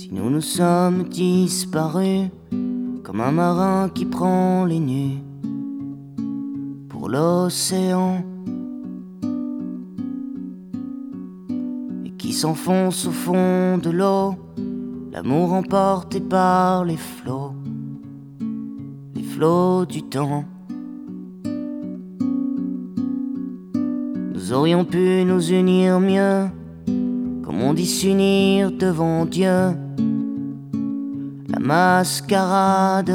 Si nous nous sommes disparus, comme un marin qui prend les nues pour l'océan et qui s'enfonce au fond de l'eau, l'amour emporté par les flots du temps. Nous aurions pu nous unir mieux, comme on dit s'unir devant Dieu. La mascarade,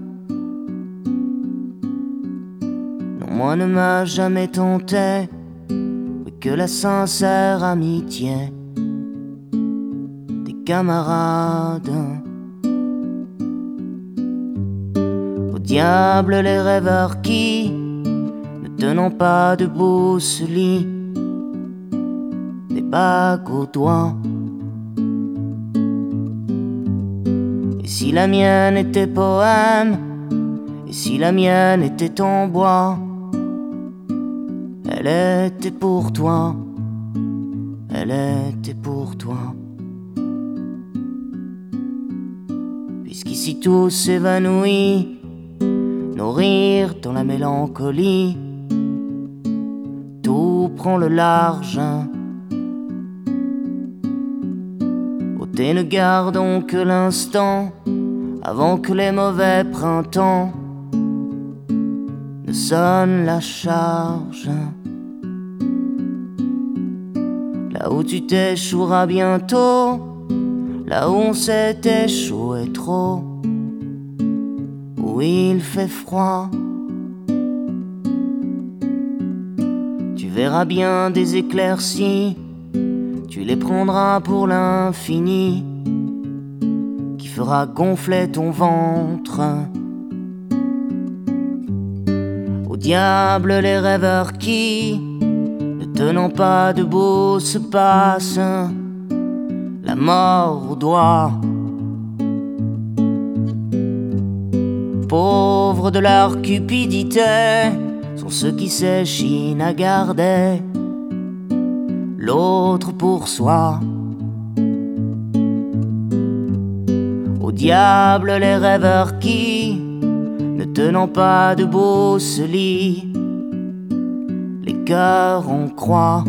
non, moi ne m'a jamais tenté, mais que la sincère amitié des camarades. Au diable les rêveurs qui, ne tenant pas debout, se lient des bagues aux doigts. Et si la mienne était poème, et si la mienne était en bois, elle était pour toi, elle était pour toi. Puisqu'ici tout s'évanouit, nos rires dans la mélancolie, tout prend le large. Ôtez, ne gardons que l'instant avant que les mauvais printemps ne sonnent la charge. Là où tu t'échoueras bientôt, là où on s'est échoué trop, où il fait froid, tu verras bien des éclaircies, tu les prendras pour l'infini, qui fera gonfler ton ventre. Au diable les rêveurs qui, ne tenant pas debout, se passent la mort au doigt. Pauvres de leur cupidité sont ceux qui s'échinent à garder l'autre pour soi. Au diable les rêveurs qui, ne tenant pas debout, se lient les cœurs en croix.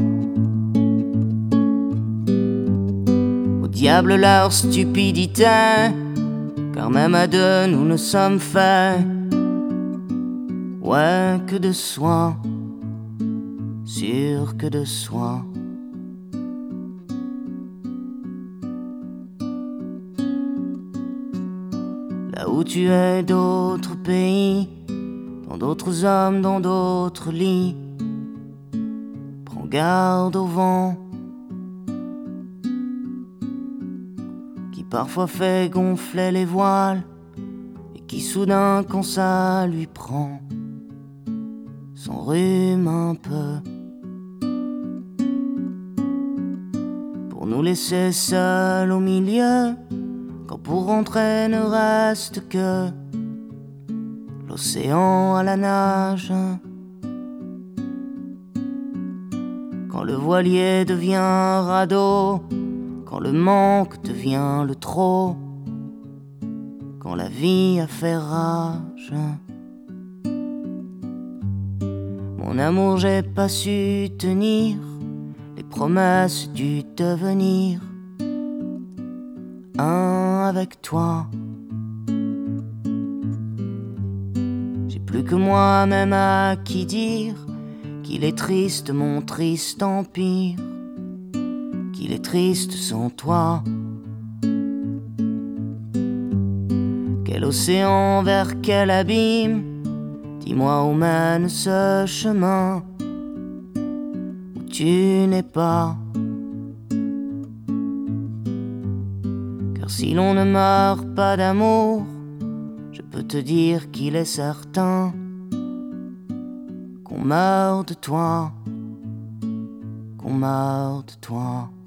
Au diable leur stupidité, car même à deux nous ne sommes faits, ouais, que de soi, sûr que de soi. Là où tu es d'autres pays, dans d'autres hommes, dans d'autres lits, prends garde au vent qui parfois fait gonfler les voiles et qui soudain quand ça lui prend s'enrhume un peu pour nous laisser seuls au milieu, quand pour rentrer ne reste que l'océan à la nage. Quand le voilier devient radeau, quand le manque devient le trop, quand la vie a fait rage. Mon amour, j'ai pas su tenir les promesses du devenir un avec toi. J'ai plus que moi-même à qui dire qu'il est triste mon triste empire, qu'il est triste sans toi. Quel océan vers quel abîme, dis-moi où mène ce chemin où tu n'es pas. Car si l'on ne meurt pas d'amour, je peux te dire qu'il est certain qu'on meurt de toi, qu'on meurt de toi.